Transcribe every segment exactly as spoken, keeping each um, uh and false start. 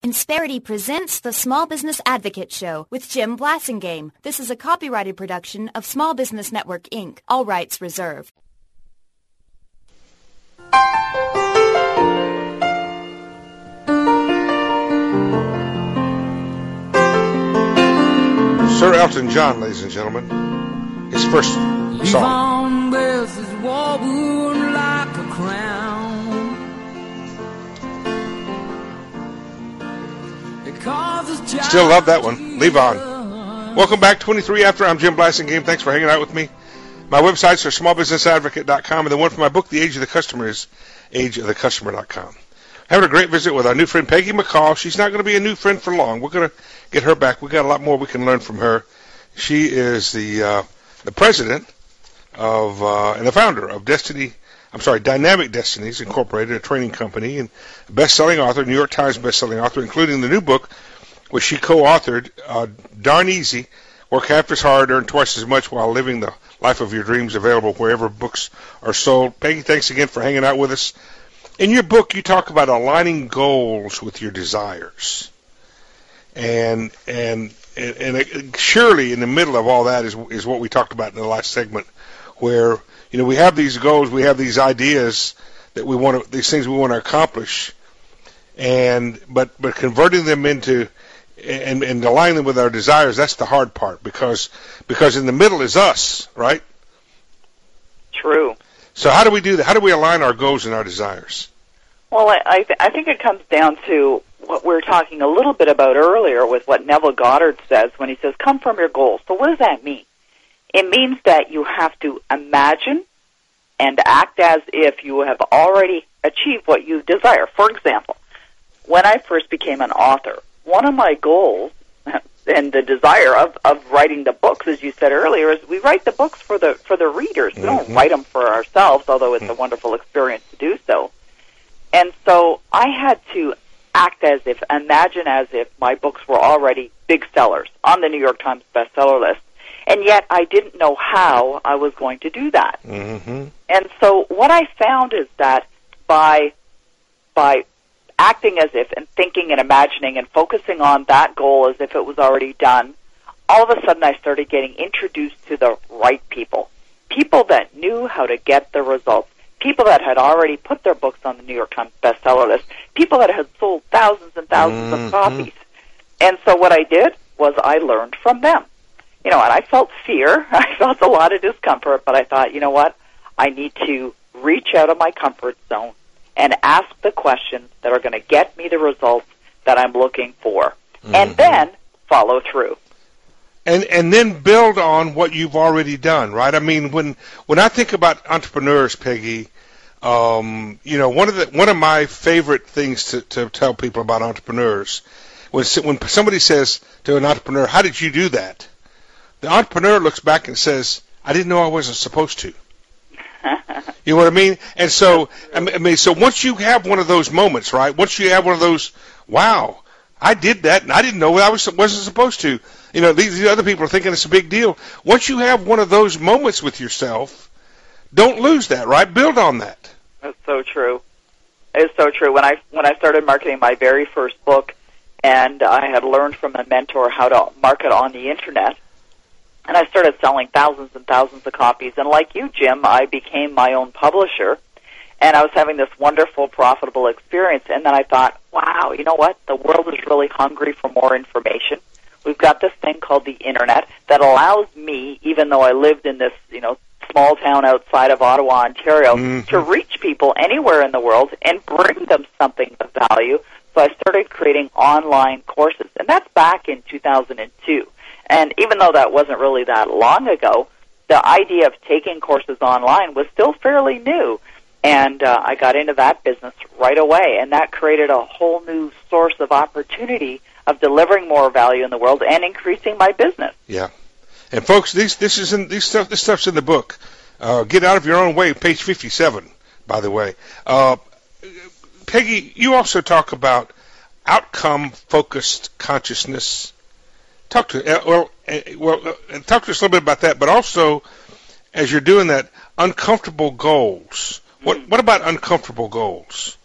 Insperity presents the Small Business Advocate Show with Jim Blasingame. This is a copyrighted production of Small Business Network, Incorporated. All rights reserved. Sir Elton John, ladies and gentlemen. His first song. Wears his war wound like a crown. Still love that one. Levon. Welcome back, twenty-three after. I'm Jim Blasingame. Thanks for hanging out with me. My websites are small business advocate dot com, and the one for my book, The Age of the Customer, is age of the customer dot com. Having a great visit with our new friend, Peggy McCall. She's not going to be a new friend for long. We're going to get her back. We've got a lot more we can learn from her. She is the uh, the president of uh, and the founder of Destiny, I'm sorry, Dynamic Destinies Incorporated, a training company, and a best-selling author, New York Times best-selling author, including the new book, which she co-authored, uh, Darn Easy, Work Half as Hard, Earn Twice as Much While Living the Life of Your Dreams, available wherever books are sold. Peggy, thanks again for hanging out with us. In your book, you talk about aligning goals with your desires. And and and, and surely in the middle of all that is is what we talked about in the last segment, where, you know, we have these goals, we have these ideas that we want to, these things we want to accomplish, and but but converting them into and and aligning them with our desires, that's the hard part, because because in the middle is us, right? True. So how do we do that? How do we align our goals and our desires? Well, I I, th- I think it comes down to what we were talking a little bit about earlier with what Neville Goddard says when he says, come from your goals. So what does that mean? It means that you have to imagine and act as if you have already achieved what you desire. For example, when I first became an author, one of my goals and the desire of, of writing the books, as you said earlier, is we write the books for the for the readers. We don't Mm-hmm. write them for ourselves, although it's a wonderful experience to do so. And so I had to act as if, imagine as if my books were already big sellers on the New York Times bestseller list. And yet I didn't know how I was going to do that. Mm-hmm. And so what I found is that by by acting as if and thinking and imagining and focusing on that goal as if it was already done, all of a sudden I started getting introduced to the right people, people that knew how to get the results, people that had already put their books on the New York Times bestseller list, people that had sold thousands and thousands Mm-hmm. of copies. And so what I did was I learned from them. You know, and I felt fear. I felt a lot of discomfort, but I thought, you know what? I need to reach out of my comfort zone and ask the questions that are going to get me the results that I'm looking for, Mm-hmm. and then follow through. And and then build on what you've already done, right? I mean, when when I think about entrepreneurs, Peggy, um, you know, one of the one of my favorite things to, to tell people about entrepreneurs, when when somebody says to an entrepreneur, "How did you do that?" The entrepreneur looks back and says, "I didn't know I wasn't supposed to." You know what I mean? And so, I mean, so once you have one of those moments, right? Once you have one of those, wow, I did that, and I didn't know I was wasn't supposed to. You know, these, these other people are thinking it's a big deal. Once you have one of those moments with yourself, don't lose that, right? Build on that. That's so true. It's so true. When I when I started marketing my very first book, and I had learned from a mentor how to market on the internet, and I started selling thousands and thousands of copies. And like you, Jim, I became my own publisher, and I was having this wonderful, profitable experience. And then I thought, wow, you know what? The world is really hungry for more information. We've got this thing called the internet that allows me, even though I lived in this, you know, small town outside of Ottawa, Ontario, Mm-hmm. to reach people anywhere in the world and bring them something of value. So I started creating online courses, and that's back in two thousand two. And even though that wasn't really that long ago, the idea of taking courses online was still fairly new. And uh, I got into that business right away, and that created a whole new source of opportunity of delivering more value in the world and increasing my business. Yeah. And folks, these this is in these stuff this stuff's in the book. Uh, Get Out of Your Own Way, page fifty-seven, by the way. Uh, Peggy, you also talk about outcome-focused consciousness. Talk to uh, well, uh, well, uh, talk to us a little bit about that, but also, as you're doing that, uncomfortable goals. What what about uncomfortable goals?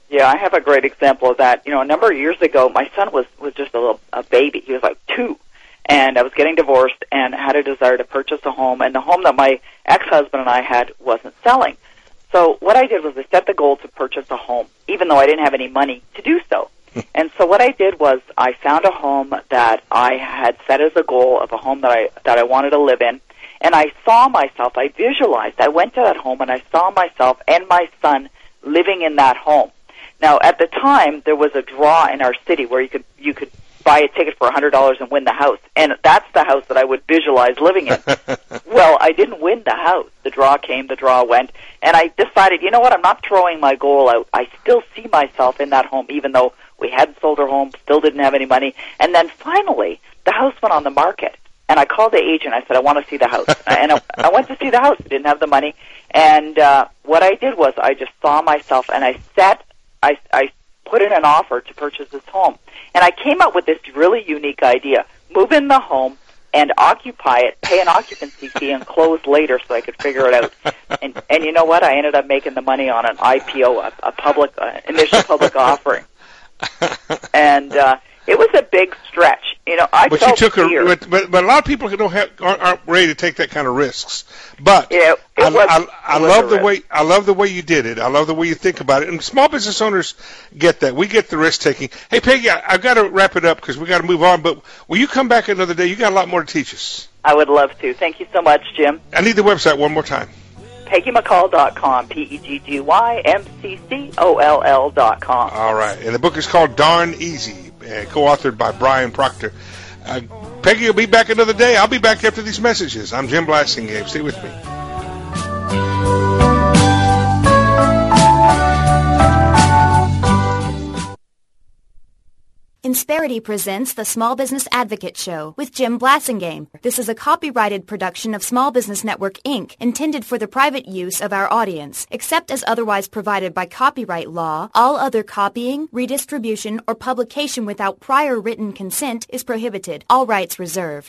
Yeah, I have a great example of that. You know, a number of years ago, my son was, was just a little a baby. He was like two, and I was getting divorced and had a desire to purchase a home, and the home that my ex-husband and I had wasn't selling. So what I did was I set the goal to purchase a home, even though I didn't have any money to do so. And so what I did was I found a home that I had set as a goal of a home that I that I wanted to live in, and I saw myself, I visualized, I went to that home and I saw myself and my son living in that home. Now, at the time, there was a draw in our city where you could you could buy a ticket for one hundred dollars and win the house, and that's the house that I would visualize living in. Well, I didn't win the house. The draw came, the draw went, and I decided, you know what, I'm not throwing my goal out. I still see myself in that home, even though we hadn't sold our home, still didn't have any money. And then finally, the house went on the market, and I called the agent. I said, I want to see the house. And I, I went to see the house. I didn't have the money. And uh, what I did was I just saw myself, and I set, I, I put in an offer to purchase this home. And I came up with this really unique idea. Move in the home and occupy it, pay an occupancy fee, and close later so I could figure it out. And, and you know what? I ended up making the money on an I P O, a, a public, uh, initial public offering. And uh, it was a big stretch. You know, I but felt you took fear. a, but, but but a lot of people don't have aren't, aren't ready to take that kind of risks. But Yeah, it I, was- I, I it was love a the risk. way I love the way you did it. I love the way you think about it. And small business owners get that. We get the risk taking. Hey Peggy, I, I've got to wrap it up because we got to move on. But will you come back another day? You got a lot more to teach us. I would love to. Thank you so much, Jim. I need the website one more time. Peggy McCall dot com, P E G G Y M C C O L L dot com. All right. And the book is called Darn Easy, uh, co-authored by Brian Proctor. Uh, Peggy will be back another day. I'll be back after these messages. I'm Jim Blasingame. Stay with me. Insperity presents the Small Business Advocate Show with Jim Blasingame. This is a copyrighted production of Small Business Network, Incorporated, intended for the private use of our audience. Except as otherwise provided by copyright law, all other copying, redistribution, or publication without prior written consent is prohibited. All rights reserved.